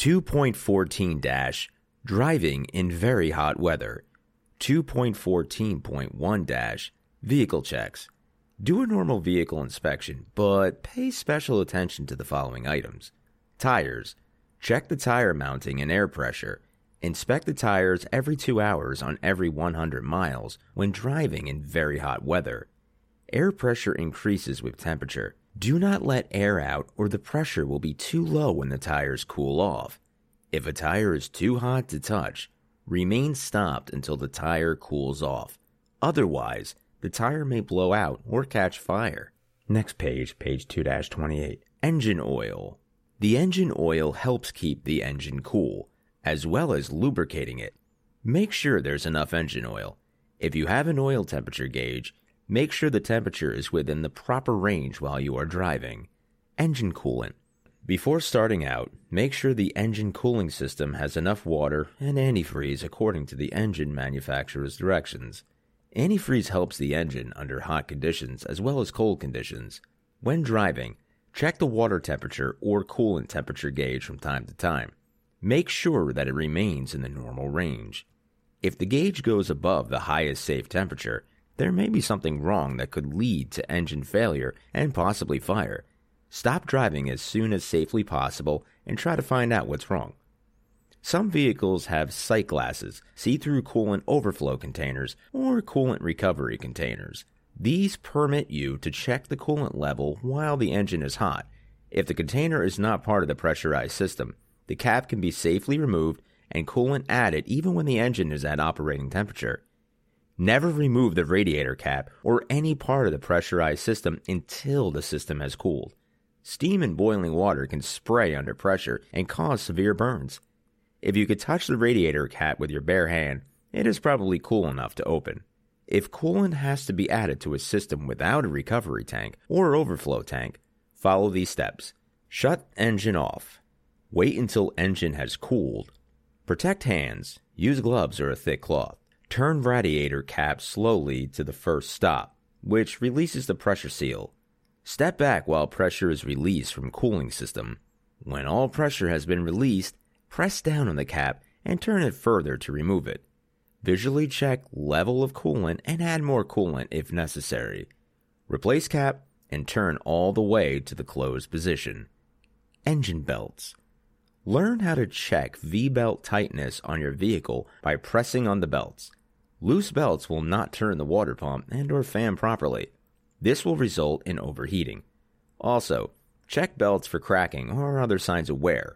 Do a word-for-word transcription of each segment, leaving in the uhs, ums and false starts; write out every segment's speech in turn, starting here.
two point fourteen dash Driving in very hot weather. two point fourteen point one dash Vehicle checks. Do a normal vehicle inspection, but pay special attention to the following items. Tires. Check the tire mounting and air pressure. Inspect the tires every two hours on every one hundred miles when driving in very hot weather. Air pressure increases with temperature. Do not let air out or the pressure will be too low when the tires cool off. If a tire is too hot to touch, remain stopped until the tire cools off. Otherwise, the tire may blow out or catch fire. Next page, page two dash twenty-eight. Engine oil. The engine oil helps keep the engine cool, as well as lubricating it. Make sure there's enough engine oil. If you have an oil temperature gauge, make sure the temperature is within the proper range while you are driving. Engine coolant. Before starting out, make sure the engine cooling system has enough water and antifreeze according to the engine manufacturer's directions. Antifreeze helps the engine under hot conditions as well as cold conditions. When driving, check the water temperature or coolant temperature gauge from time to time. Make sure that it remains in the normal range. If the gauge goes above the highest safe temperature, there may be something wrong that could lead to engine failure and possibly fire. Stop driving as soon as safely possible and try to find out what's wrong. Some vehicles have sight glasses, see-through coolant overflow containers, or coolant recovery containers. These permit you to check the coolant level while the engine is hot. If the container is not part of the pressurized system, the cap can be safely removed and coolant added even when the engine is at operating temperature. Never remove the radiator cap or any part of the pressurized system until the system has cooled. Steam and boiling water can spray under pressure and cause severe burns. If you could touch the radiator cap with your bare hand, it is probably cool enough to open. If coolant has to be added to a system without a recovery tank or overflow tank, follow these steps. Shut engine off. Wait until engine has cooled. Protect hands. Use gloves or a thick cloth. Turn radiator cap slowly to the first stop, which releases the pressure seal. Step back while pressure is released from cooling system. When all pressure has been released, press down on the cap and turn it further to remove it. Visually check level of coolant and add more coolant if necessary. Replace cap and turn all the way to the closed position. Engine belts. Learn how to check V-belt tightness on your vehicle by pressing on the belts. Loose belts will not turn the water pump and or fan properly. This will result in overheating. Also, check belts for cracking or other signs of wear.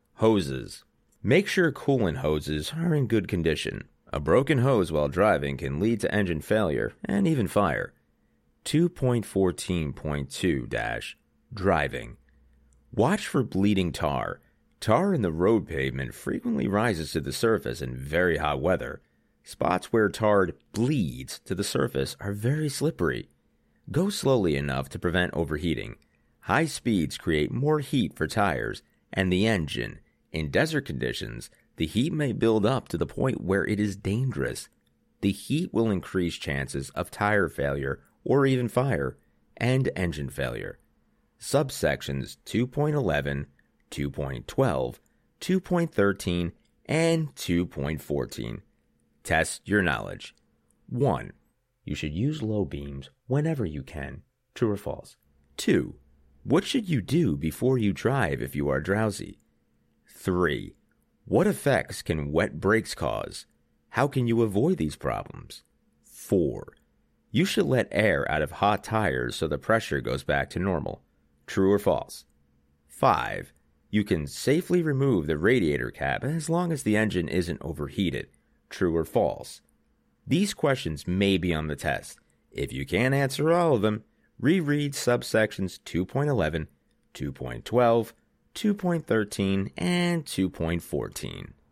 Hoses. Make sure coolant hoses are in good condition. A broken hose while driving can lead to engine failure and even fire. two point fourteen point two dash Driving. Watch for bleeding tar. Tar in the road pavement frequently rises to the surface in very hot weather. Spots where tar bleeds to the surface are very slippery. Go slowly enough to prevent overheating. High speeds create more heat for tires and the engine. In desert conditions, the heat may build up to the point where it is dangerous. The heat will increase chances of tire failure or even fire and engine failure. Subsections two point eleven, two point twelve, two point thirteen, and two point fourteen. Test your knowledge. one. You should use low beams whenever you can. True or false? two. What should you do before you drive if you are drowsy? three. What effects can wet brakes cause? How can you avoid these problems? four. You should let air out of hot tires so the pressure goes back to normal. True or false? five. You can safely remove the radiator cap as long as the engine isn't overheated. True or false? These questions may be on the test. If you can't answer all of them, reread subsections two point eleven, two point twelve, two point thirteen, and two point fourteen.